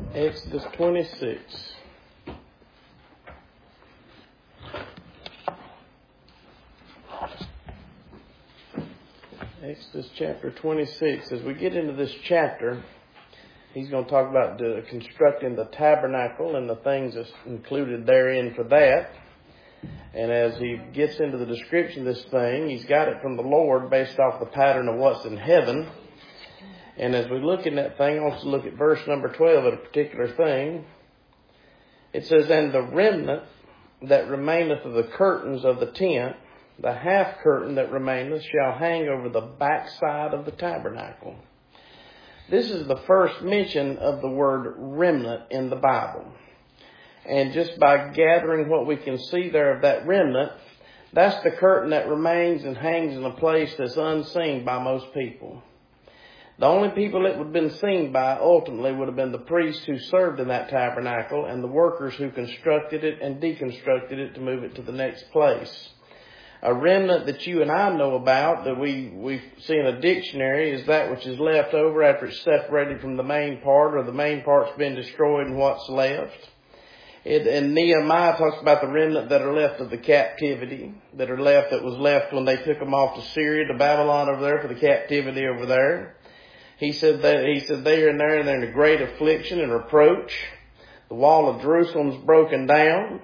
Exodus 26. Exodus chapter 26. As we get into this chapter, he's going to talk about constructing the tabernacle and the things that's included therein for that. And as he gets into the description of this thing, he's got it from the Lord based off the pattern of what's in heaven. And as we look in that thing, I want to look at verse number 12 at a particular thing. It says, "And the remnant that remaineth of the curtains of the tent, the half curtain that remaineth, shall hang over the backside of the tabernacle." This is the first mention of the word remnant in the Bible. And just by gathering what we can see there of that remnant, that's the curtain that remains and hangs in a place that's unseen by most people. The only people it would have been seen by ultimately would have been the priests who served in that tabernacle and the workers who constructed it and deconstructed it to move it to the next place. A remnant that you and I know about, that we see in a dictionary, is that which is left over after it's separated from the main part, or the main part's been destroyed and what's left. And Nehemiah talks about the remnant that are left of the captivity, that was left when they took them off to Syria, to Babylon over there for the captivity over there. He said they are in there and they're in a great affliction and reproach. The wall of Jerusalem's broken down.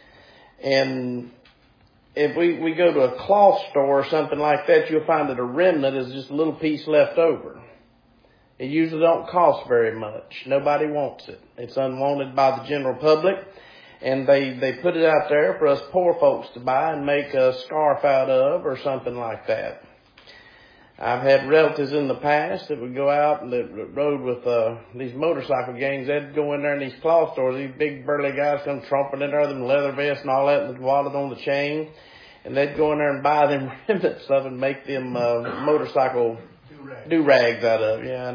And if we go to a cloth store or something like that, you'll find that a remnant is just a little piece left over. It usually don't cost very much. Nobody wants it. It's unwanted by the general public. And they put it out there for us poor folks to buy and make a scarf out of or something like that. I've had relatives in the past that would go out and that rode with these motorcycle gangs. They'd go in there in these cloth stores. These big burly guys come tromping in there with them leather vests and all that, and the wallet on the chain. And they'd go in there and buy them remnants of and make them motorcycle do-rags out of. Yeah,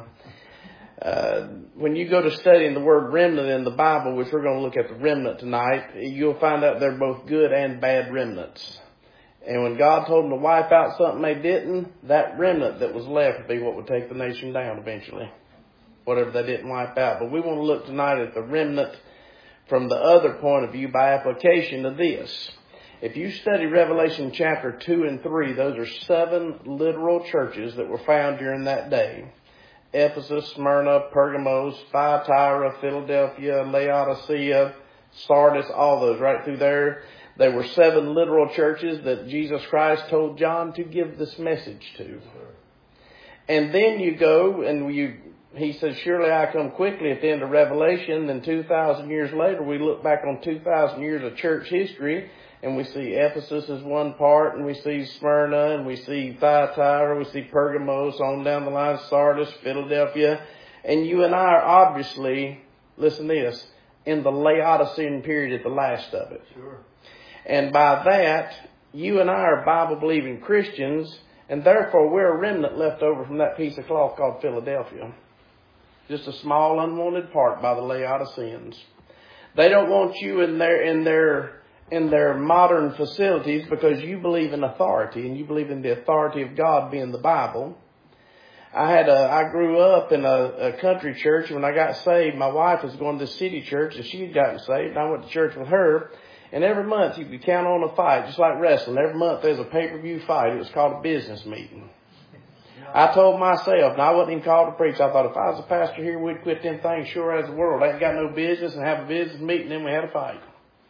and when you go to studying the word remnant in the Bible, which we're going to look at the remnant tonight, you'll find out they're both good and bad remnants. And when God told them to wipe out something they didn't, that remnant that was left would be what would take the nation down eventually. Whatever they didn't wipe out. But we want to look tonight at the remnant from the other point of view by application of this. If you study Revelation chapter 2 and 3, those are 7 literal churches that were found during that day. Ephesus, Smyrna, Pergamos, Thyatira, Philadelphia, Laodicea, Sardis, all those right through there. There were 7 literal churches that Jesus Christ told John to give this message to. And then you go and he says, "Surely I come quickly," at the end of Revelation. Then 2,000 years later, we look back on 2,000 years of church history, and we see Ephesus as one part, and we see Smyrna, and we see Thyatira, we see Pergamos, on down the line, Sardis, Philadelphia. And you and I are obviously, listen to this, in the Laodicean period at the last of it. Sure. And by that, you and I are Bible-believing Christians, and therefore we're a remnant left over from that piece of cloth called Philadelphia. Just a small unwanted part by the Laodiceans. They don't want you in their modern facilities because you believe in authority, and you believe in the authority of God being the Bible. I grew up in a country church, and when I got saved, my wife was going to the city church, and she had gotten saved, and I went to church with her. And every month you could count on a fight, just like wrestling. Every month there's a pay-per-view fight. It was called a business meeting. I told myself, and I wasn't even called to preach, I thought if I was a pastor here, we'd quit them things sure as the world. I ain't got no business, and have a business meeting, then we had a fight.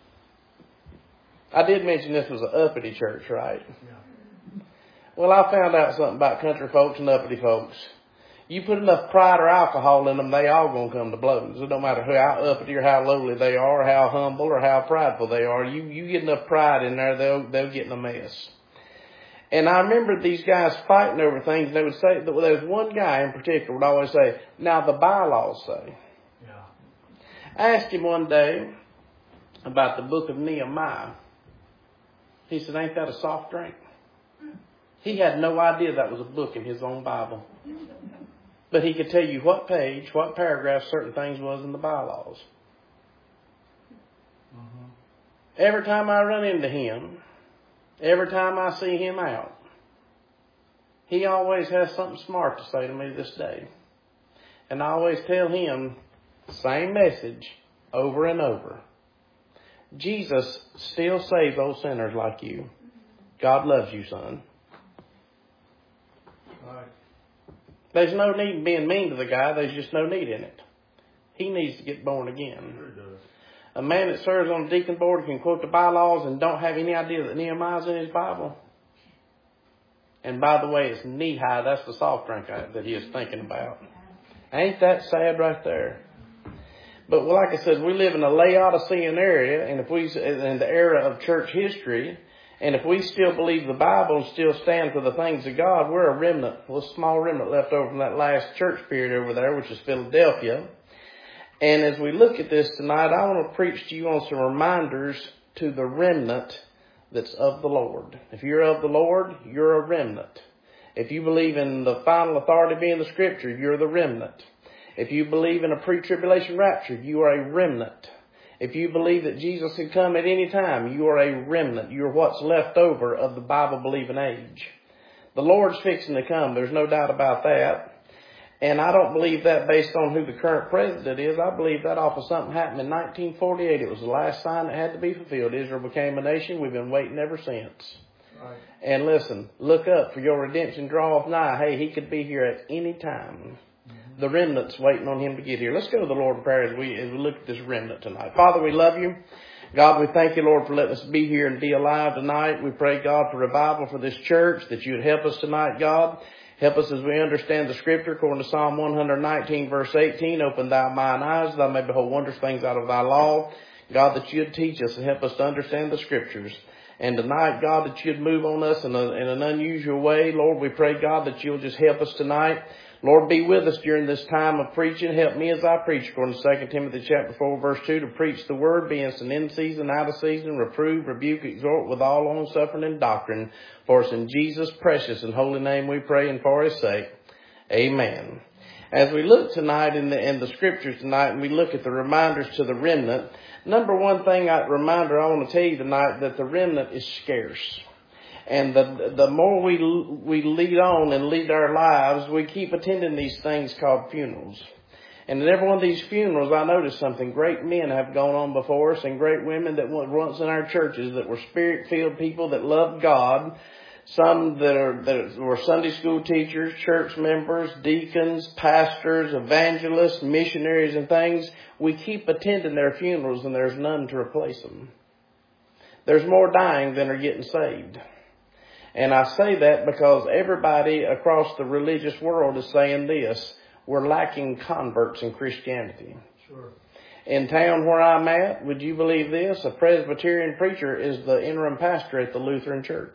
I did mention this was an uppity church, right? Yeah. Well, I found out something about country folks and uppity folks. You put enough pride or alcohol in them, they all going to come to blows. It don't matter how uppity or how lowly they are, or how humble or how prideful they are. You get enough pride in there, they'll get in a mess. And I remember these guys fighting over things, and they would say, there was one guy in particular would always say, "Now the bylaws say." Yeah. I asked him one day about the book of Nehemiah. He said, "Ain't that a soft drink?" He had no idea that was a book in his own Bible. But he could tell you what page, what paragraph certain things was in the bylaws. Mm-hmm. Every time I run into him, every time I see him out, he always has something smart to say to me this day. And I always tell him, Same message over and over. Jesus still saves old sinners like you. God loves you, son. Right. There's no need in being mean to the guy. There's just no need in it. He needs to get born again. Sure does. A man that serves on the deacon board can quote the bylaws and don't have any idea that Nehemiah's in his Bible. And by the way, it's knee-high. That's the soft drink that he is thinking about. Ain't that sad right there? But like I said, we live in a Laodicean area, and if we in the era of church history, and if we still believe the Bible and still stand for the things of God, we're a remnant, a little small remnant left over from that last church period over there, which is Philadelphia. And as we look at this tonight, I want to preach to you on some reminders to the remnant that's of the Lord. If you're of the Lord, you're a remnant. If you believe in the final authority being the Scripture, you're the remnant. If you believe in a pre-tribulation rapture, you are a remnant. If you believe that Jesus can come at any time, you are a remnant. You're what's left over of the Bible-believing age. The Lord's fixing to come. There's no doubt about that. And I don't believe that based on who the current president is. I believe that off of something happened in 1948. It was the last sign that had to be fulfilled. Israel became a nation. We've been waiting ever since. Right. And listen, look up, for your redemption draweth nigh. Hey, he could be here at any time. The remnant's waiting on him to get here. Let's go to the Lord in prayer as we look at this remnant tonight. Father, we love you. God, we thank you, Lord, for letting us be here and be alive tonight. We pray, God, for revival for this church, that you would help us tonight, God. Help us as we understand the Scripture, according to Psalm 119, verse 18. Open thou mine eyes, thou may behold wondrous things out of thy law. God, that you'd teach us and help us to understand the Scriptures. And tonight, God, that you'd move on us in an unusual way. Lord, we pray, God, that you'll just help us tonight. Lord, be with us during this time of preaching. Help me as I preach, according to 2 Timothy chapter 4, verse 2, to preach the word, be instant in season, out of season, reprove, rebuke, exhort with all long-suffering and doctrine. For it's in Jesus' precious and holy name we pray, and for his sake. Amen. As we look tonight in the Scriptures tonight, and we look at the reminders to the remnant, number one thing, reminder I want to tell you tonight, that the remnant is scarce. And the more we lead on and lead our lives, we keep attending these things called funerals. And in every one of these funerals, I noticed something. Great men have gone on before us, and great women that were once in our churches that were Spirit-filled people that loved God. Some that were Sunday school teachers, church members, deacons, pastors, evangelists, missionaries and things. We keep attending their funerals, and there's none to replace them. There's more dying than are getting saved. And I say that because everybody across the religious world is saying this. We're lacking converts in Christianity. Sure. In town where I'm at, would you believe this? A Presbyterian preacher is the interim pastor at the Lutheran Church.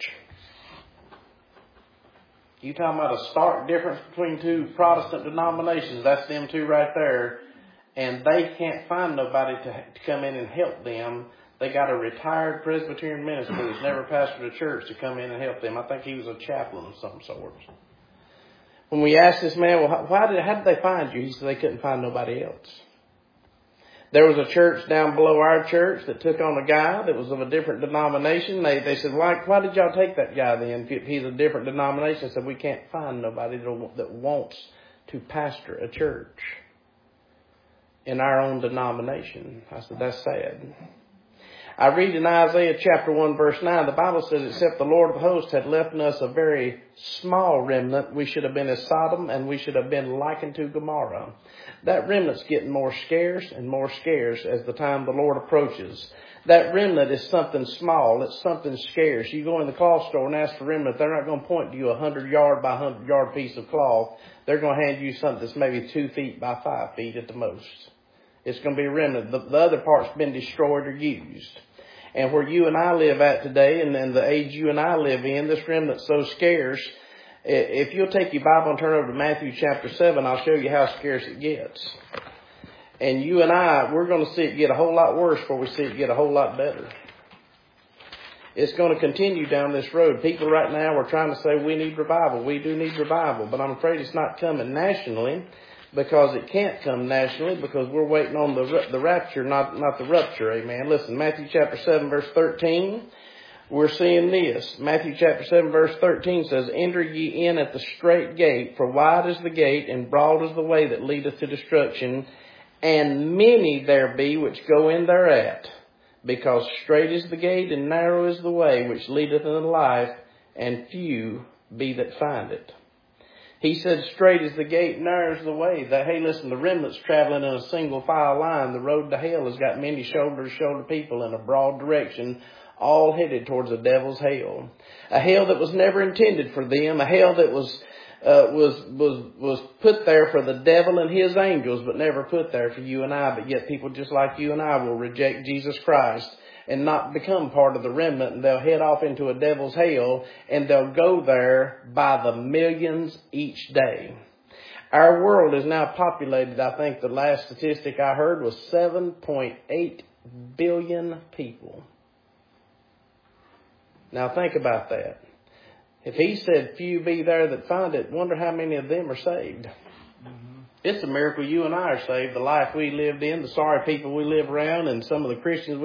You talking about a stark difference between two Protestant denominations. That's them two right there. And they can't find nobody to come in and help them. They got a retired Presbyterian minister who's never pastored a church to come in and help them. I think he was a chaplain of some sort. When we asked this man, well, how did they find you? He said they couldn't find nobody else. There was a church down below our church that took on a guy that was of a different denomination. They said, why did y'all take that guy then? If he's a different denomination. They said, we can't find nobody that wants to pastor a church in our own denomination. I said, that's sad. I read in Isaiah chapter 1 verse 9, the Bible says, except the Lord of hosts had left in us a very small remnant, we should have been as Sodom and we should have been likened to Gomorrah. That remnant's getting more scarce and more scarce as the time the Lord approaches. That remnant is something small. It's something scarce. You go in the cloth store and ask for remnant, they're not going to point to you a 100-yard by 100-yard piece of cloth. They're going to hand you something that's maybe 2 feet by 5 feet at the most. It's going to be a remnant. The other part's been destroyed or used. And where you and I live at today, and the age you and I live in, this remnant's so scarce. If you'll take your Bible and turn over to Matthew chapter 7, I'll show you how scarce it gets. And you and I, we're going to see it get a whole lot worse before we see it get a whole lot better. It's going to continue down this road. People right now are trying to say we need revival. We do need revival, but I'm afraid it's not coming nationally. Because it can't come nationally, because we're waiting on the rapture, not the rupture. Amen. Listen, Matthew chapter 7 verse 13, we're seeing this. Matthew chapter 7 verse 13 says, enter ye in at the strait gate, for wide is the gate, and broad is the way that leadeth to destruction, And many there be which go in thereat, because strait is the gate and narrow is the way which leadeth unto life, and few be that find it. He said, straight is the gate, narrow is the way. That, hey, listen, the remnant's traveling in a single file line. The road to hell has got many shoulder to shoulder people in a broad direction, all headed towards the devil's hell. A hell that was never intended for them, a hell that was put there for the devil and his angels, but never put there for you and I. But yet people just like you and I will reject Jesus Christ and not become part of the remnant, and they'll head off into a devil's hell, and they'll go there by the millions each day. Our world is now populated, I think the last statistic I heard was 7.8 billion people. Now think about that. If he said few be there that find it, wonder how many of them are saved. It's a miracle you and I are saved. The life we lived in, the sorry people we live around, and some of the Christians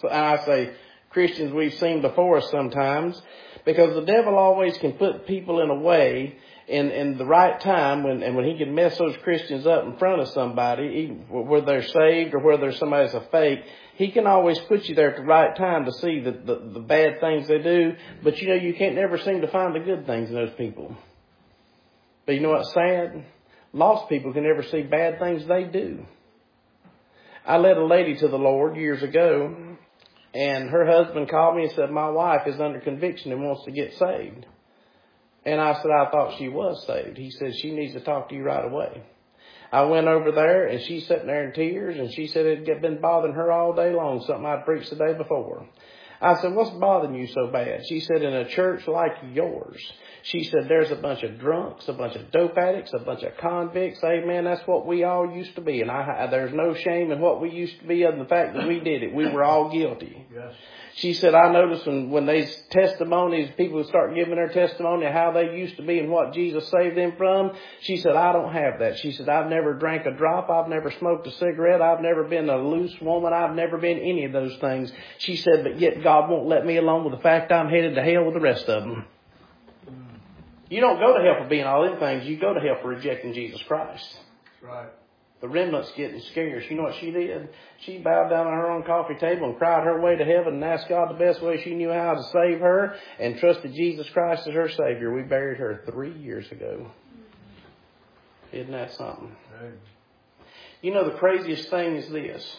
we've seen before us sometimes. Because the devil always can put people in a way in the right time when he can mess those Christians up in front of somebody, whether they're saved or whether somebody's a fake. He can always put you there at the right time to see the bad things they do. But you know, you can't never seem to find the good things in those people. But you know what's sad? Lost people can never see bad things they do. I led a lady to the Lord years ago, and her husband called me and said, my wife is under conviction and wants to get saved. And I said, I thought she was saved. He said, she needs to talk to you right away. I went over there, and she's sitting there in tears, and she said it had been bothering her all day long, something I'd preached the day before. I said, what's bothering you so bad? She said, in a church like yours. She said, there's a bunch of drunks, a bunch of dope addicts, a bunch of convicts. Amen. That's what we all used to be. And there's no shame in what we used to be other than the fact that we did it. We were all guilty. Yes. She said, I noticed when these testimonies, people start giving their testimony of how they used to be and what Jesus saved them from. She said, I don't have that. She said, I've never drank a drop. I've never smoked a cigarette. I've never been a loose woman. I've never been any of those things. She said, but yet God won't let me alone with the fact I'm headed to hell with the rest of them. You don't go to hell for being all them things. You go to hell for rejecting Jesus Christ. That's right. The remnant's getting scarce. You know what she did? She bowed down on her own coffee table and cried her way to heaven and asked God the best way she knew how to save her and trusted Jesus Christ as her Savior. We buried her 3 years ago. Isn't that something? Right. You know, the craziest thing is this.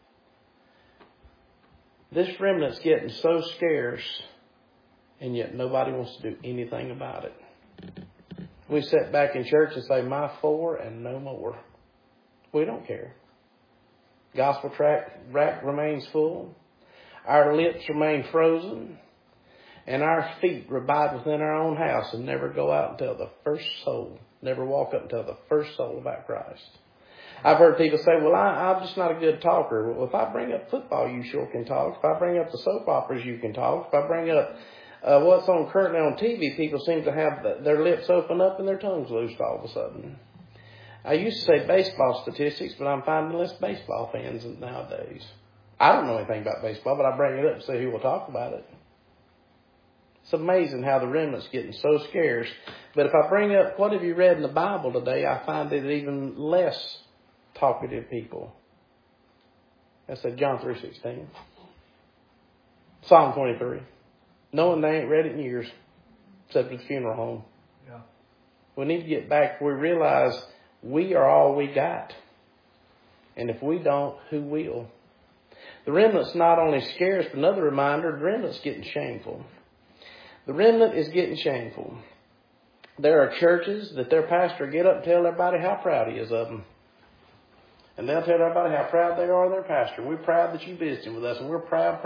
This remnant's getting so scarce, and yet nobody wants to do anything about it. We sit back in church and say, my four and no more. We don't care. Gospel rack remains full. Our lips remain frozen. And our feet abide within our own house and never go out until the first soul, never walk up until the first soul about Christ. I've heard people say, well, I'm just not a good talker. Well, if I bring up football, you sure can talk. If I bring up the soap operas, you can talk. If I bring up what's currently on TV, people seem to have their lips open up and their tongues loosed all of a sudden. I used to say baseball statistics, but I'm finding less baseball fans nowadays. I don't know anything about baseball, but I bring it up to see who will talk about it. It's amazing how the remnant's getting so scarce. But if I bring up what have you read in the Bible today, I find it even less talkative people. That's John 3:16. Psalm 23. Knowing they ain't read it in years, except at the funeral home. Yeah. We need to get back where we realize we are all we got. And if we don't, who will? The remnant's not only scarce, but another reminder, the remnant's getting shameful. The remnant is getting shameful. There are churches that their pastor get up and tell everybody how proud he is of them. And they'll tell everybody how proud they are of their pastor. We're proud that you visited with us. And we're proud.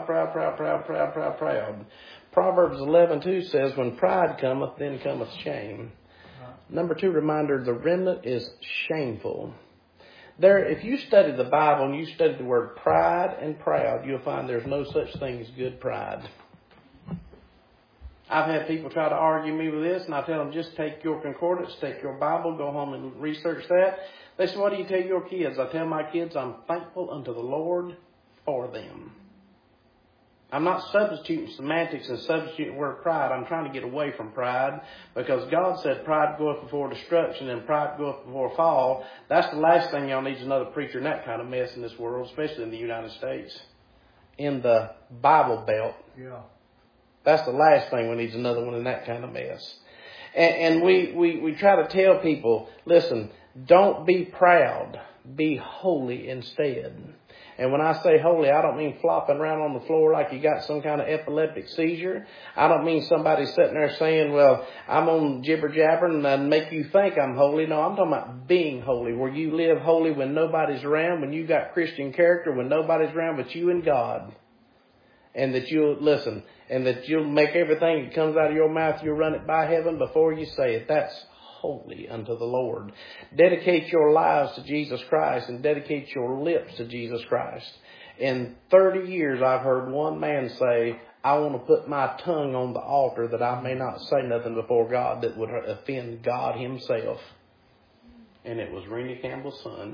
Proverbs 11:2 says, when pride cometh, then cometh shame. Number 2 reminder, the remnant is shameful. If you study the Bible and you study the word pride and proud, you'll find there's no such thing as good pride. I've had people try to argue me with this, and I tell them, just take your concordance, take your Bible, go home and research that. They say, what do you tell your kids? I tell my kids, I'm thankful unto the Lord for them. I'm not substituting semantics and substituting the word pride. I'm trying to get away from pride because God said pride goeth before destruction and pride goeth before fall. That's the last thing y'all need is another preacher in that kind of mess in this world, especially in the United States. In the Bible Belt. Yeah. That's the last thing we need is another one in that kind of mess. And we try to tell people, listen, don't be proud. Be holy instead. And when I say holy, I don't mean flopping around on the floor like you got some kind of epileptic seizure. I don't mean somebody sitting there saying, well, I'm on jibber-jabbering and make you think I'm holy. No, I'm talking about being holy, where you live holy when nobody's around, when you got Christian character, when nobody's around but you and God. And that you'll listen, and that you'll make everything that comes out of your mouth, you'll run it by heaven before you say it. That's holy unto the Lord. Dedicate your lives to Jesus Christ and dedicate your lips to Jesus Christ. In 30 years, I've heard one man say, I want to put my tongue on the altar that I may not say nothing before God that would offend God himself. And it was Rennie Campbell's son.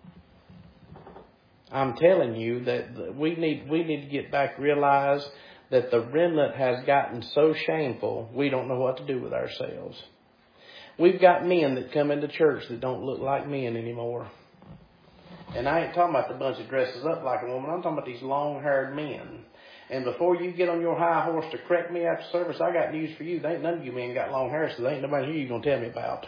I'm telling you that we need to get back, realize that the remnant has gotten so shameful, we don't know what to do with ourselves. We've got men that come into church that don't look like men anymore. And I ain't talking about the bunch that dresses up like a woman. I'm talking about these long-haired men. And before you get on your high horse to correct me after service, I got news for you. There ain't none of you men got long hair, so there ain't nobody here you're going to tell me about.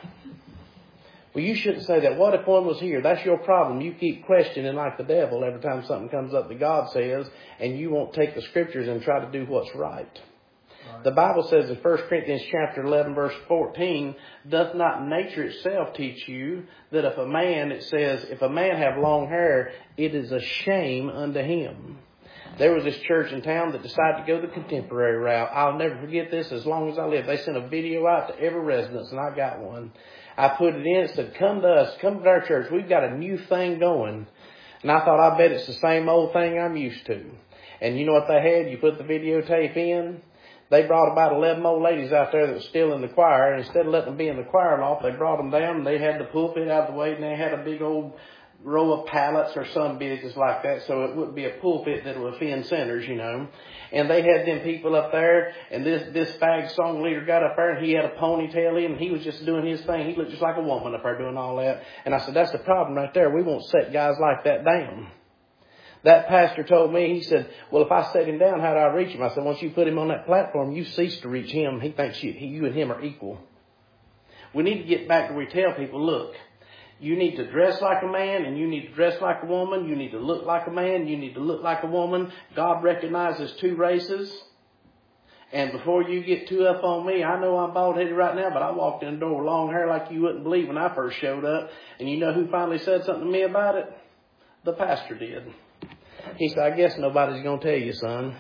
Well, you shouldn't say that. What if one was here? That's your problem. You keep questioning like the devil every time something comes up that God says, and you won't take the scriptures and try to do what's right. The Bible says in 1 Corinthians chapter 11, verse 14, doth not nature itself teach you that if a man, it says, if a man have long hair, it is a shame unto him. There was this church in town that decided to go the contemporary route. I'll never forget this as long as I live. They sent a video out to every residence, and I got one. I put it in. It said, come to us, come to our church. We've got a new thing going. And I thought, I bet it's the same old thing I'm used to. And you know what they had? You put the videotape in. They brought about 11 old ladies out there that were still in the choir. And instead of letting them be in the choir loft, they brought them down and they had the pulpit out of the way and they had a big old row of pallets or some business like that, so it wouldn't be a pulpit that would offend sinners, you know. And they had them people up there, and this fag song leader got up there, and he had a ponytail in, and he was just doing his thing. He looked just like a woman up there doing all that. And I said, that's the problem right there. We won't set guys like that down. That pastor told me, he said, well, if I set him down, how do I reach him? I said, once you put him on that platform, you cease to reach him. He thinks you and him are equal. We need to get back to where we tell people, look, you need to dress like a man and you need to dress like a woman. You need to look like a man. You need to look like a woman. God recognizes two races. And before you get too up on me, I know I'm bald-headed right now, but I walked in the door with long hair like you wouldn't believe when I first showed up. And you know who finally said something to me about it? The pastor did. He said, I guess nobody's going to tell you, son.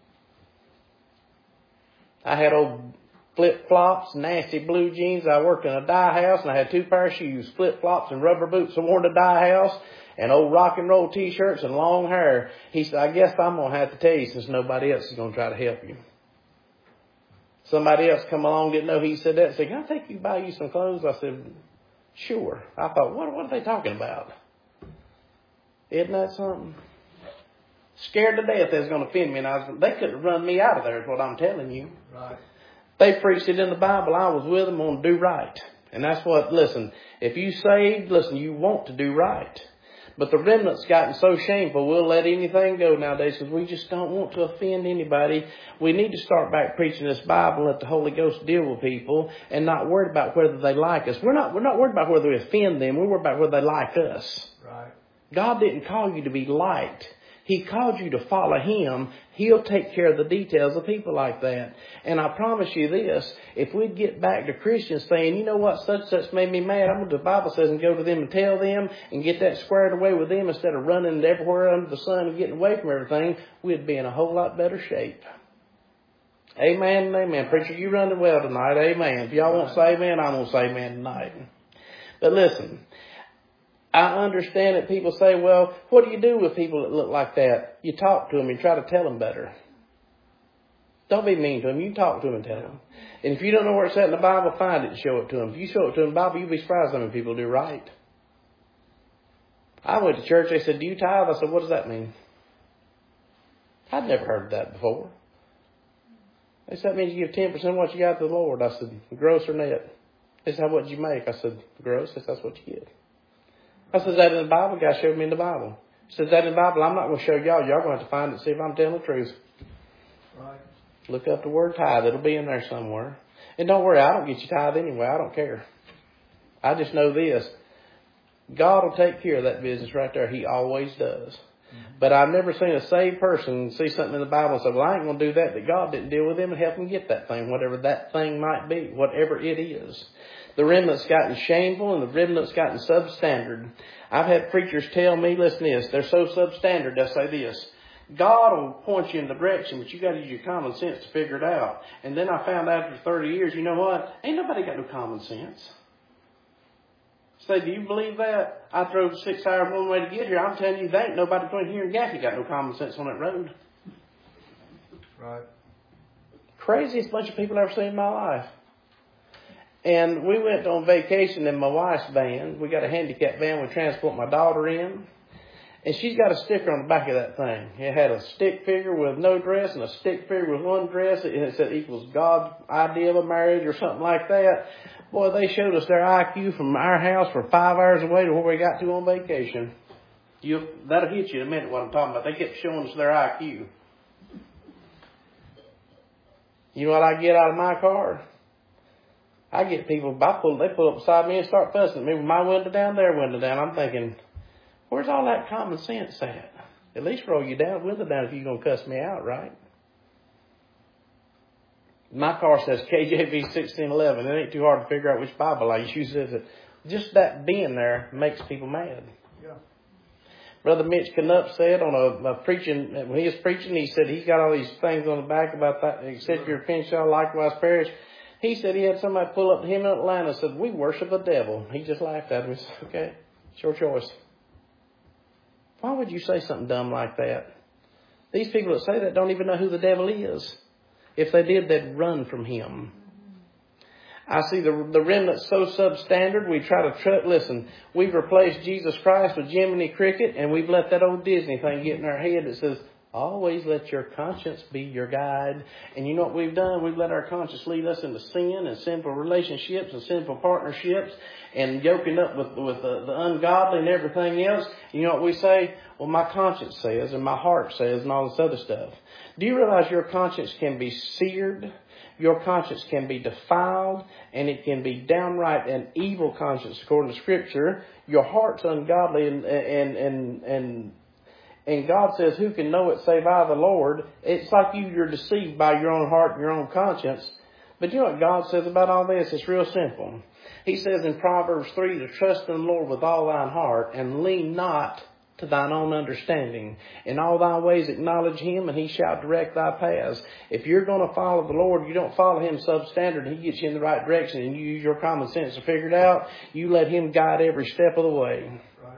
I had old flip-flops, nasty blue jeans. I worked in a dye house, and I had 2 pair of shoes, flip-flops and rubber boots I wore to the dye house, and old rock and roll T-shirts and long hair. He said, I guess I'm going to have to tell you since nobody else is going to try to help you. Somebody else come along, didn't know he said that. Said, can I take you, buy you some clothes? I said, sure. I thought, what are they talking about? Isn't that something? Scared to death they was going to offend me, and they could have run me out of there is what I'm telling you. Right. They preached it in the Bible. I was with them on do right. And that's what, listen, if you saved, listen, you want to do right. But the remnant's gotten so shameful, we'll let anything go nowadays because we just don't want to offend anybody. We need to start back preaching this Bible and let the Holy Ghost deal with people and not worried about whether they like us. We're not worried about whether we offend them. We're worried about whether they like us. Right. God didn't call you to be liked. He called you to follow Him. He'll take care of the details of people like that. And I promise you this, if we'd get back to Christians saying, you know what, such made me mad, I'm going to, the Bible says, and go to them and tell them and get that squared away with them instead of running everywhere under the sun and getting away from everything, we'd be in a whole lot better shape. Amen and amen. Preacher, you running well tonight. Amen. If y'all won't say amen, I'm going to say amen tonight. But listen, I understand that people say, well, what do you do with people that look like that? You talk to them and try to tell them better. Don't be mean to them. You talk to them and tell them. And if you don't know where it's at in the Bible, find it and show it to them. If you show it to them in the Bible, you'll be surprised how many people do right. I went to church. They said, do you tithe? I said, what does that mean? I'd never heard that before. They said, that means you give 10% of what you got to the Lord. I said, gross or net? They said, what did you make? I said, gross. They said, that's what you get. I said, is that in the Bible? The guy showed me in the Bible. He said, is that in the Bible? I'm not going to show y'all. Y'all going to have to find it and see if I'm telling the truth. Right. Look up the word tithe. It'll be in there somewhere. And don't worry, I don't get you tithe anyway. I don't care. I just know this. God will take care of that business right there. He always does. Mm-hmm. But I've never seen a saved person see something in the Bible and say, well, I ain't going to do that. But God didn't deal with them and help them get that thing, whatever that thing might be, whatever it is. The remnant's gotten shameful and the remnant's gotten substandard. I've had preachers tell me, listen to this, they're so substandard, they'll say this, God will point you in the direction, but you got to use your common sense to figure it out. And then I found out after 30 years, you know what? Ain't nobody got no common sense. Say, do you believe that? I drove 6 hours one way to get here. I'm telling you, there ain't nobody between here and Gaffney got no common sense on that road. Right. Craziest bunch of people I've ever seen in my life. And we went on vacation in my wife's van. We got a handicapped van we transport my daughter in. And she's got a sticker on the back of that thing. It had a stick figure with no dress and a stick figure with one dress. And it said equals God's idea of a marriage or something like that. Boy, they showed us their IQ from our house from 5 hours away to where we got to on vacation. That'll hit you in a minute what I'm talking about. They kept showing us their IQ. You know what I get out of my car? I get people, they pull up beside me and start fussing at me with my window down, their window down. I'm thinking, where's all that common sense at? At least roll your window down if you're going to cuss me out, right? My car says KJV 1611. It ain't too hard to figure out which Bible I use. Just that being there makes people mad. Yeah. Brother Mitch Knupp said on a preaching, when he was preaching, he said he's got all these things on the back about that, except your opinion shall likewise perish. He said he had somebody pull up to him in Atlanta and said, we worship the devil. He just laughed at him and said, okay, it's your choice. Why would you say something dumb like that? These people that say that don't even know who the devil is. If they did, they'd run from him. I see the remnant so substandard, we try to listen, we've replaced Jesus Christ with Jiminy Cricket, and we've let that old Disney thing get in our head that says, always let your conscience be your guide. And you know what we've done? We've let our conscience lead us into sin and sinful relationships and sinful partnerships and yoking up with the ungodly and everything else. You know what we say? Well, my conscience says and my heart says and all this other stuff. Do you realize your conscience can be seared? Your conscience can be defiled, and it can be downright an evil conscience according to Scripture. Your heart's ungodly and God says, who can know it save I the Lord? It's like you're deceived by your own heart and your own conscience. But you know what God says about all this? It's real simple. He says in Proverbs 3 to trust in the Lord with all thine heart and lean not to thine own understanding. In all thy ways acknowledge him and he shall direct thy paths. If you're going to follow the Lord, you don't follow him substandard and he gets you in the right direction and you use your common sense to figure it out. You let him guide every step of the way.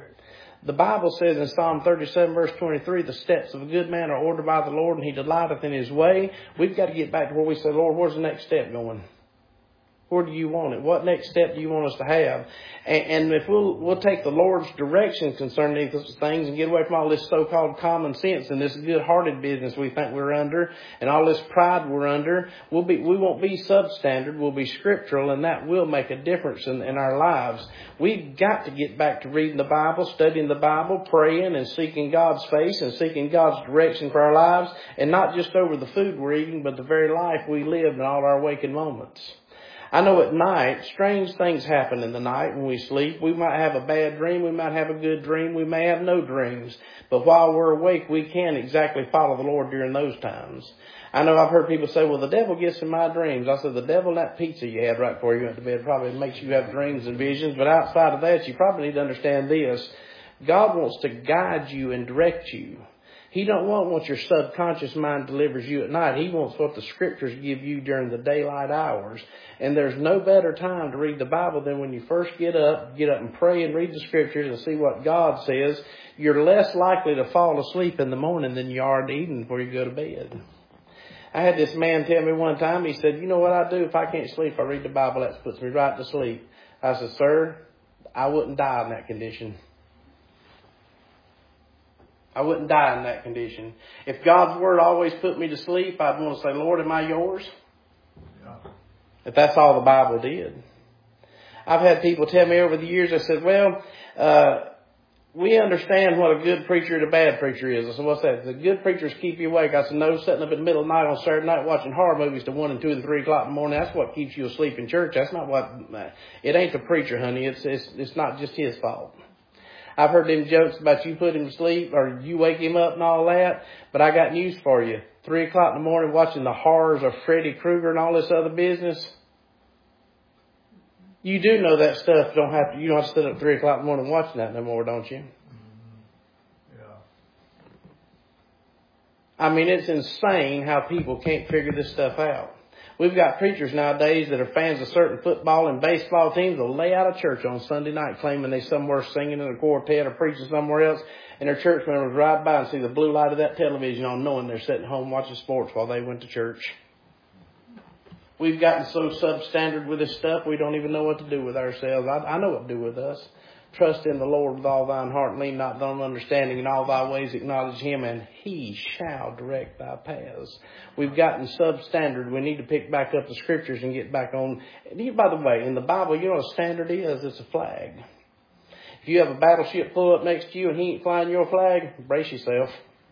The Bible says in Psalm 37 verse 23, the steps of a good man are ordered by the Lord and he delighteth in his way. We've got to get back to where we say, Lord, where's the next step going? Where do you want it? What next step do you want us to have? And if we'll take the Lord's direction concerning these things and get away from all this so-called common sense and this good-hearted business we think we're under and all this pride we're under, we won't be substandard, we'll be scriptural, and that will make a difference in our lives. We've got to get back to reading the Bible, studying the Bible, praying and seeking God's face and seeking God's direction for our lives, and not just over the food we're eating, but the very life we live in all our waking moments. I know at night, strange things happen in the night when we sleep. We might have a bad dream. We might have a good dream. We may have no dreams. But while we're awake, we can't exactly follow the Lord during those times. I know I've heard people say, well, the devil gets in my dreams. I said, the devil and that pizza you had right before you went to bed probably makes you have dreams and visions. But outside of that, you probably need to understand this. God wants to guide you and direct you. He don't want what your subconscious mind delivers you at night. He wants what the Scriptures give you during the daylight hours. And there's no better time to read the Bible than when you first get up and pray and read the Scriptures and see what God says. You're less likely to fall asleep in the morning than you are in the evening before you go to bed. I had this man tell me one time, he said, you know what I do if I can't sleep? I read the Bible. That puts me right to sleep. I said, sir, I wouldn't die in that condition. I wouldn't die in that condition. If God's Word always put me to sleep, I'd want to say, Lord, am I yours? Yeah. If that's all the Bible did. I've had people tell me over the years, I said, well, we understand what a good preacher and a bad preacher is. I said, what's that? The good preachers keep you awake. I said, no, sitting up in the middle of the night on Saturday night watching horror movies to 1 and 2 and 3 o'clock in the morning, that's what keeps you asleep in church. That's not what, it ain't the preacher, honey. It's not just his fault. I've heard them jokes about you put him to sleep or you wake him up and all that, but I got news for you. 3 o'clock in the morning watching the horrors of Freddy Krueger and all this other business. You do know that stuff. You don't have to sit up 3 o'clock in the morning watching that no more, don't you? Yeah. I mean, it's insane how people can't figure this stuff out. We've got preachers nowadays that are fans of certain football and baseball teams will lay out of church on Sunday night claiming they somewhere singing in a quartet or preaching somewhere else, and their church members ride by and see the blue light of that television on, knowing they're sitting home watching sports while they went to church. We've gotten so substandard with this stuff, we don't even know what to do with ourselves. I know what to do with us. Trust in the Lord with all thine heart and lean not on understanding. In all thy ways acknowledge Him, and He shall direct thy paths. We've gotten substandard. We need to pick back up the Scriptures and get back on. By the way, in the Bible, you know what a standard is? It's a flag. If you have a battleship pull up next to you and he ain't flying your flag, brace yourself.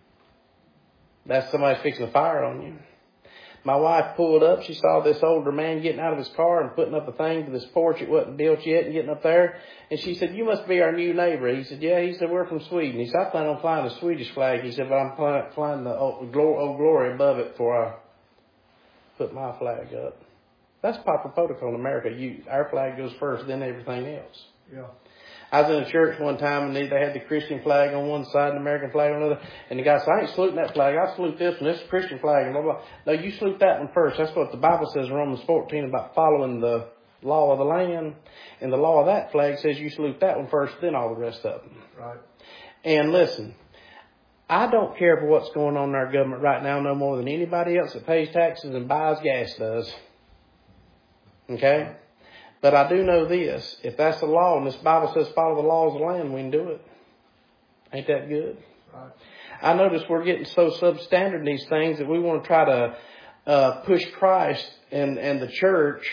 That's somebody fixing a fire on you. My wife pulled up. She saw this older man getting out of his car and putting up a thing to this porch. It wasn't built yet and getting up there. And she said, you must be our new neighbor. He said, yeah. He said, we're from Sweden. He said, I plan on flying the Swedish flag. He said, but I'm flying the Old Glory above it before I put my flag up. That's proper protocol in America. Our flag goes first, then everything else. Yeah. I was in a church one time and they had the Christian flag on one side and the American flag on the other. And the guy said, I ain't saluting that flag. I salute this one. This is the Christian flag. And blah, blah. No, you salute that one first. That's what the Bible says in Romans 14 about following the law of the land. And the law of that flag says you salute that one first, then all the rest of them. Right. And listen, I don't care for what's going on in our government right now no more than anybody else that pays taxes and buys gas does. Okay? But I do know this. If that's the law and this Bible says follow the laws of the land, we can do it. Ain't that good? Right. I notice we're getting so substandard in these things that we want to try to push Christ and the church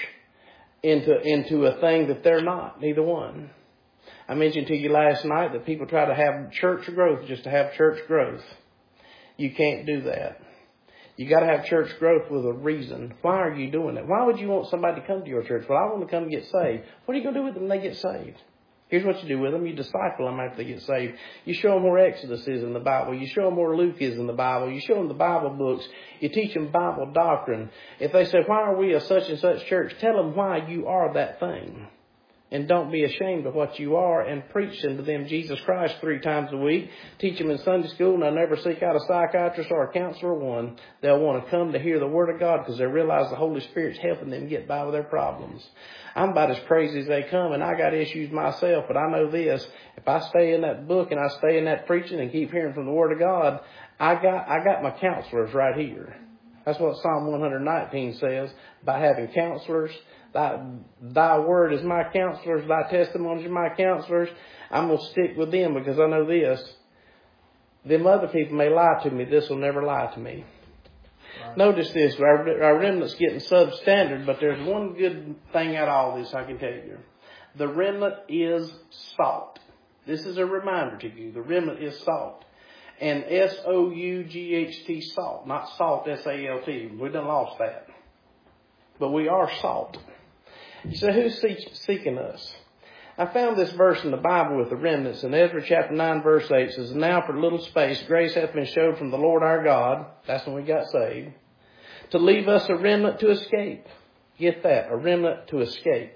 into a thing that they're not, neither one. I mentioned to you last night that people try to have church growth just to have church growth. You can't do that. You got to have church growth with a reason. Why are you doing it? Why would you want somebody to come to your church? Well, I want to come and get saved. What are you going to do with them when they get saved? Here's what you do with them. You disciple them after they get saved. You show them where Exodus is in the Bible. You show them where Luke is in the Bible. You show them the Bible books. You teach them Bible doctrine. If they say, why are we a such and such church? Tell them why you are that thing. And don't be ashamed of what you are, and preach to them Jesus Christ 3 times a week. Teach them in Sunday school, and they'll never seek out a psychiatrist or a counselor one. They'll want to come to hear the Word of God because they realize the Holy Spirit's helping them get by with their problems. I'm about as crazy as they come, and I got issues myself, but I know this. If I stay in that book and I stay in that preaching and keep hearing from the Word of God, I got my counselors right here. That's what Psalm 119 says, by having counselors. Thy word is my counselors, thy testimonies are my counselors. I'm going to stick with them because I know this. Them other people may lie to me. This will never lie to me. Right. Notice this. Our remnant's getting substandard, but there's one good thing out of all this I can tell you. The remnant is salt. This is a reminder to you. The remnant is salt. And S-O-U-G-H-T, salt. Not salt, S-A-L-T. We done lost that. But we are salt. You say, who's seeking us? I found this verse in the Bible with the remnants. In Ezra chapter 9 verse 8 it says, now for a little space grace hath been showed from the Lord our God. That's when we got saved. To leave us a remnant to escape. Get that, a remnant to escape.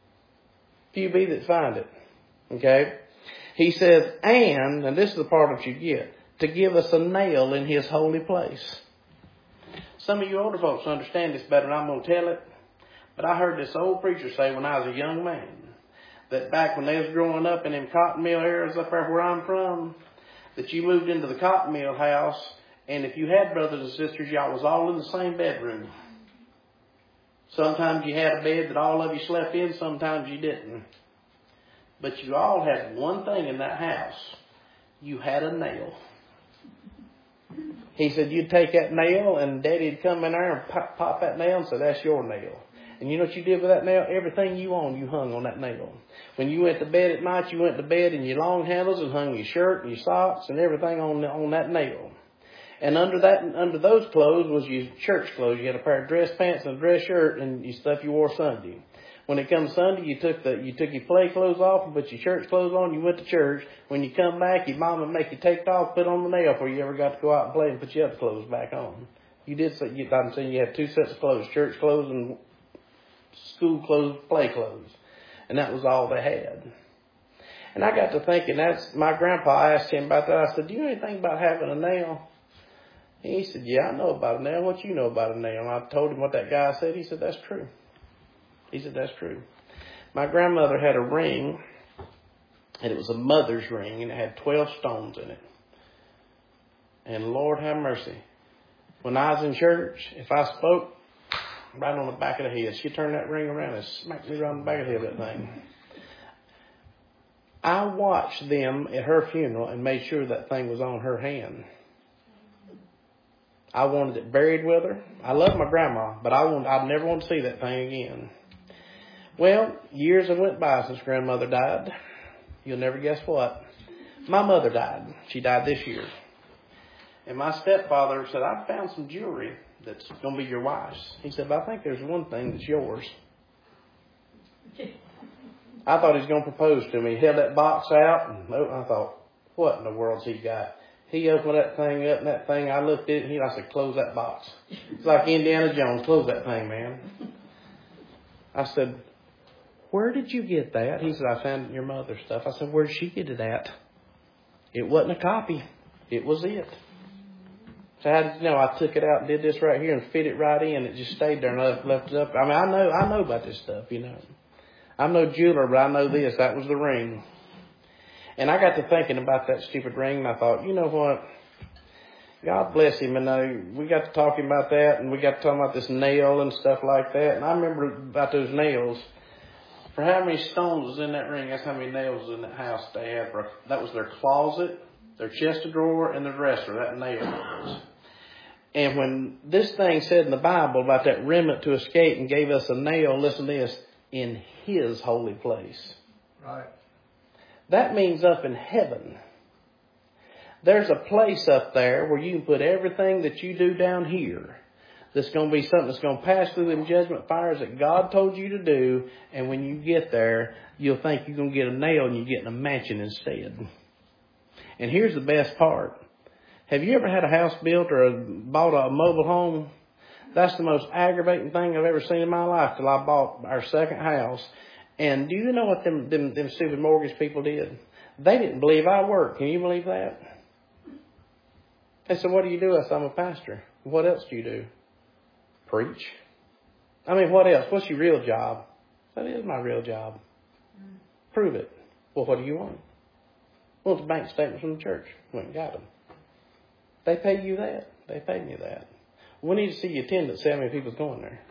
Few be that find it. Okay? He says, and this is the part that you get, to give us a nail in His holy place. Some of you older folks understand this better than I'm going to tell it. But I heard this old preacher say when I was a young man, that back when they was growing up in them cotton mill areas up there where I'm from, that you moved into the cotton mill house, and if you had brothers and sisters, y'all was all in the same bedroom. Sometimes you had a bed that all of you slept in, sometimes you didn't. But you all had one thing in that house. You had a nail. He said, you'd take that nail and Daddy'd come in there and pop that nail and say, that's your nail. And you know what you did with that nail? Everything you own, you hung on that nail. When you went to bed at night, you went to bed in your long handles and hung your shirt and your socks and everything on that nail. And under those clothes was your church clothes. You had a pair of dress pants and a dress shirt and your stuff you wore Sunday. When it comes Sunday, you took your play clothes off and put your church clothes on. You went to church. When you come back, your mom would make you take it off, put on the nail before you ever got to go out and play and put your other clothes back on. You did. I'm saying you had two sets of clothes: church clothes and school clothes, play clothes, and that was all they had. And I got to thinking. That's my grandpa. I asked him about that. I said, "Do you know anything about having a nail?" He said, "Yeah, I know about a nail. What you know about a nail?" And I told him what that guy said. He said, "That's true." He said, that's true. My grandmother had a ring, and it was a mother's ring, and it had 12 stones in it. And Lord have mercy. When I was in church, if I spoke, right on the back of the head, she'd turn that ring around and smack me around the back of the head of that thing. I watched them at her funeral and made sure that thing was on her hand. I wanted it buried with her. I love my grandma, but I'd never want to see that thing again. Well, years have went by since grandmother died. You'll never guess what. My mother died. She died this year. And my stepfather said, I found some jewelry that's going to be your wife's. He said, but I think there's one thing that's yours. I thought he was going to propose to me. He held that box out, and I thought, what in the world's he got? He opened that thing up, and that thing, I looked at it, and I said, close that box. It's like Indiana Jones. Close that thing, man. I said, where did you get that? He said, I found it in your mother's stuff. I said, where did she get it at? It wasn't a copy. It was it. So how did you know? I took it out and did this right here and fit it right in. It just stayed there and I left it up. I mean, I know about this stuff, you know. I'm no jeweler, but I know this. That was the ring. And I got to thinking about that stupid ring, and I thought, you know what? God bless him. And we got to talking about that, and we got to talking about this nail and stuff like that. And I remember about those nails. For how many stones was in that ring, that's how many nails was in that house they had. That was their closet, their chest of drawer, and their dresser, that nail was. And when this thing said in the Bible about that remnant to escape and gave us a nail, listen to this, in his holy place. Right. That means up in heaven. There's a place up there where you can put everything that you do down here. That's going to be something that's going to pass through them judgment fires that God told you to do. And when you get there, you'll think you're going to get a nail and you're getting a mansion instead. And here's the best part. Have you ever had a house built or bought a mobile home? That's the most aggravating thing I've ever seen in my life till I bought our second house. And do you know what them stupid mortgage people did? They didn't believe I worked. Can you believe that? They said, what do you do? I said, I'm a pastor. What else do you do? Preach. I mean, what else? What's your real job? That is my real job. Prove it. Well, what do you want? Well, it's a bank statement from the church. Went and got them. They pay you that. They pay me that. We need to see your attendance. See how many people's going there.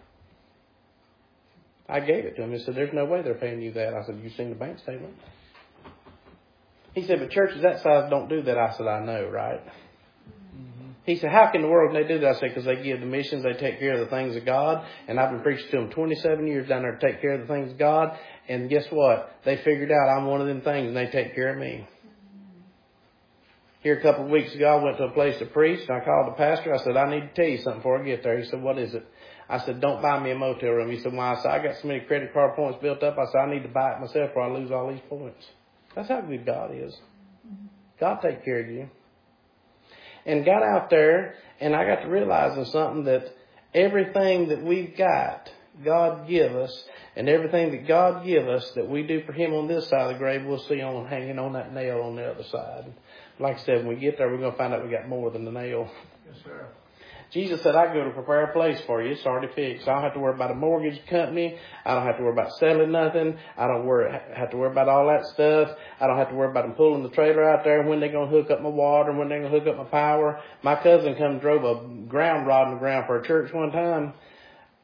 I gave it to him. He said, there's no way they're paying you that. I said, you seen the bank statement? He said, but churches that size don't do that. I said, I know, right? He said, how can the world they do that? I said, because they give the missions, they take care of the things of God. And I've been preaching to them 27 years down there to take care of the things of God. And guess what? They figured out I'm one of them things and they take care of me. Here a couple of weeks ago, I went to a place to preach and I called the pastor. I said, I need to tell you something before I get there. He said, what is it? I said, don't buy me a motel room. He said, why? I said, I got so many credit card points built up. I said, I need to buy it myself or I lose all these points. That's how good God is. God take care of you. And got out there, and I got to realizing something, that everything that we've got, God give us, and everything that God give us that we do for him on this side of the grave, we'll see on hanging on that nail on the other side. Like I said, when we get there, we're going to find out we got more than the nail. Yes, sir. Jesus said, I go to prepare a place for you. It's already fixed. I don't have to worry about a mortgage company. I don't have to worry about selling nothing. I don't have to worry about all that stuff. I don't have to worry about them pulling the trailer out there, when they're going to hook up my water, when they're going to hook up my power. My cousin come and drove a ground rod in the ground for a church one time.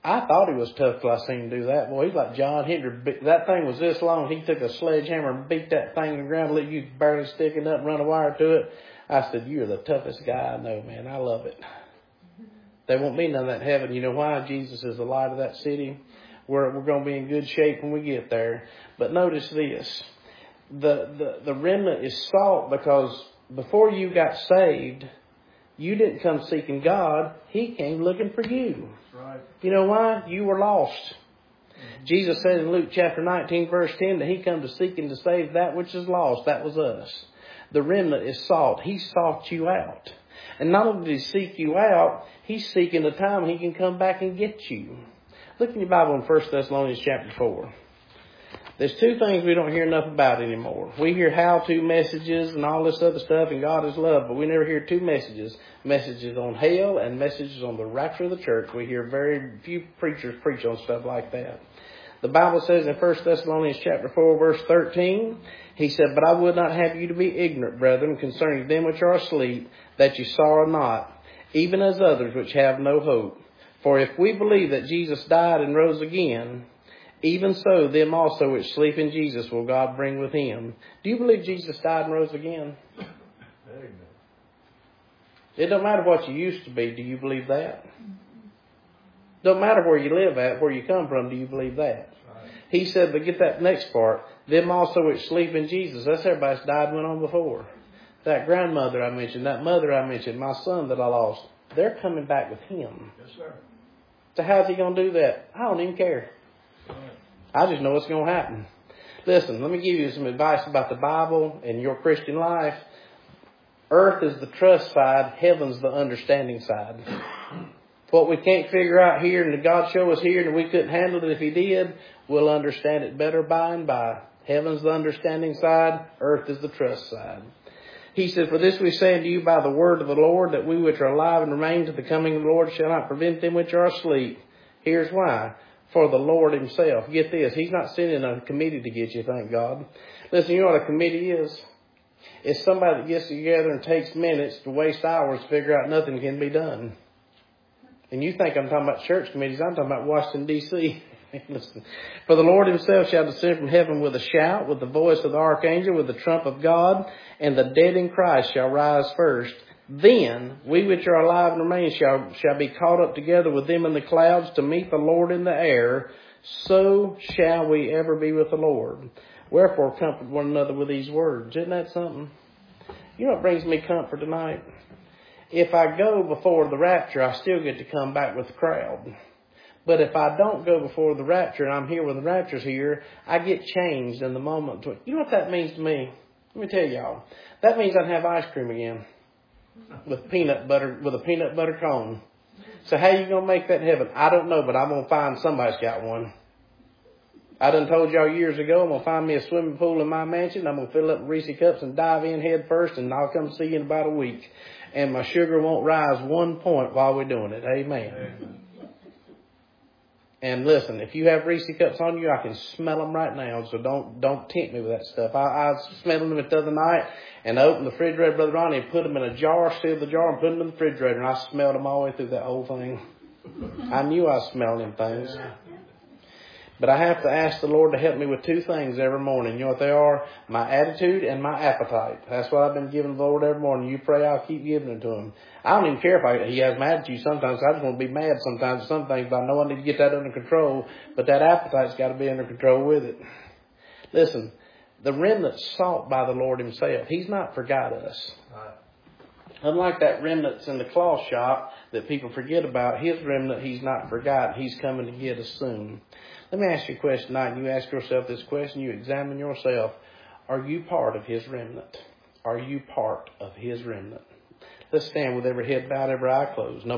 I thought he was tough till I seen him do that. Boy, he's like John Henry. That thing was this long. He took a sledgehammer and beat that thing in the ground, let you barely stick it up and run a wire to it. I said, you're the toughest guy I know, man. I love it. There won't be none of that in heaven. You know why? Jesus is the light of that city. We're going to be in good shape when we get there. But notice this. The remnant is salt because before you got saved, you didn't come seeking God. He came looking for you. That's right. You know why? You were lost. Jesus said in Luke chapter 19, verse 10, that He come to seek and to save that which is lost. That was us. The remnant is salt. He sought you out. And not only did He seek you out, He's seeking the time He can come back and get you. Look in your Bible in 1 Thessalonians chapter 4. There's two things we don't hear enough about anymore. We hear how-to messages and all this other stuff, and God is love, but we never hear two messages. Messages on hell and messages on the rapture of the church. We hear very few preachers preach on stuff like that. The Bible says in 1 Thessalonians chapter 4, verse 13, he said, but I would not have you to be ignorant, brethren, concerning them which are asleep, that you sorrow not, even as others which have no hope. For if we believe that Jesus died and rose again, even so, them also which sleep in Jesus will God bring with Him. Do you believe Jesus died and rose again? Amen. It don't matter what you used to be. Do you believe that? Don't matter where you live at, where you come from. Do you believe that? Right. He said, but get that next part. Them also which sleep in Jesus. That's everybody that's died and went on before. That grandmother I mentioned, that mother I mentioned, my son that I lost. They're coming back with Him. Yes, sir. So how's He going to do that? I don't even care. Right. I just know what's going to happen. Listen, let me give you some advice about the Bible and your Christian life. Earth is the trust side. Heaven's the understanding side. What we can't figure out here and God show us here and we couldn't handle it if He did, we'll understand it better by and by. Heaven's the understanding side. Earth is the trust side. He said, for this we say unto you by the word of the Lord, that we which are alive and remain to the coming of the Lord shall not prevent them which are asleep. Here's why. For the Lord Himself. Get this. He's not sending a committee to get you, thank God. Listen, you know what a committee is? It's somebody that gets together and takes minutes to waste hours to figure out nothing can be done. And you think I'm talking about church committees. I'm talking about Washington, D.C. Listen. For the Lord Himself shall descend from heaven with a shout, with the voice of the archangel, with the trump of God, and the dead in Christ shall rise first. Then we which are alive and remain shall be caught up together with them in the clouds to meet the Lord in the air. So shall we ever be with the Lord. Wherefore comfort one another with these words. Isn't that something? You know what brings me comfort tonight? If I go before the rapture, I still get to come back with the crowd. But if I don't go before the rapture and I'm here when the rapture's here, I get changed in the moment. You know what that means to me? Let me tell y'all. That means I'd have ice cream again. With peanut butter, with a peanut butter cone. So how you gonna make that in heaven? I don't know, but I'm gonna find somebody's got one. I done told y'all years ago, I'm gonna find me a swimming pool in my mansion. I'm gonna fill up Reese cups and dive in head first, and I'll come see you in about a week. And my sugar won't rise 1 point while we're doing it. Amen. Amen. And listen, if you have Reese cups on you, I can smell them right now. So don't tempt me with that stuff. I smelled them the other night, and I opened the refrigerator, Brother Ronnie, and put them in a jar, sealed the jar, and put them in the refrigerator. And I smelled them all the way through that whole thing. I knew I smelled them things. But I have to ask the Lord to help me with two things every morning. You know what they are? My attitude and my appetite. That's what I've been giving the Lord every morning. You pray, I'll keep giving it to Him. I don't even care if He has my attitude sometimes. I just want to be mad sometimes at some things, but I know I need to get that under control. But that appetite's got to be under control with it. Listen, the remnant's sought by the Lord Himself. He's not forgot us. Right. Unlike that remnant's in the cloth shop that people forget about, His remnant He's not forgot. He's coming to get us soon. Let me ask you a question tonight. You ask yourself this question. You examine yourself. Are you part of His remnant? Are you part of His remnant? Let's stand with every head bowed, every eye closed. No